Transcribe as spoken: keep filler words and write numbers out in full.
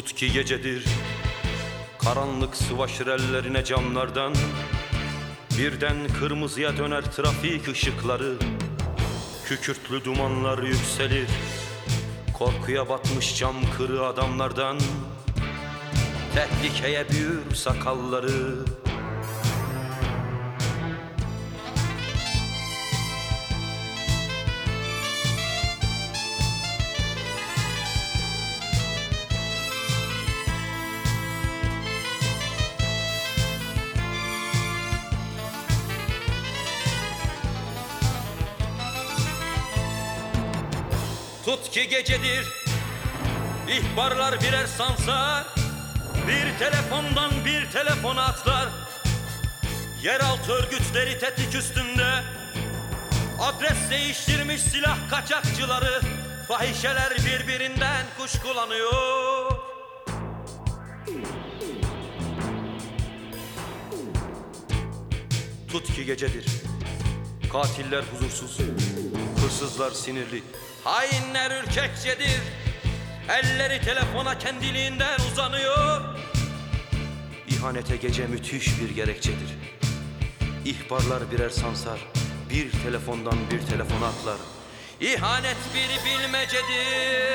Tut ki gecedir, karanlık sıvaşır ellerine camlardan. Birden kırmızıya döner trafik ışıkları. Kükürtlü dumanlar yükselir, korkuya batmış cam kırığı adamlardan. Tehlikeye büyür sakalları. Tut ki gecedir, ihbarlar birer sansar. Bir telefondan bir telefona atlar. Yeraltı örgütleri tetik üstünde. Adres değiştirmiş silah kaçakçıları. Fahişeler birbirinden kuşkulanıyor. Tut ki gecedir, katiller huzursuz, hırsızlar sinirli, hainler ürkekçedir. Elleri telefona kendiliğinden uzanıyor. İhanete gece müthiş bir gerekçedir. İhbarlar birer sansar, bir telefondan bir telefona atlar. İhanet bir bilmecedir.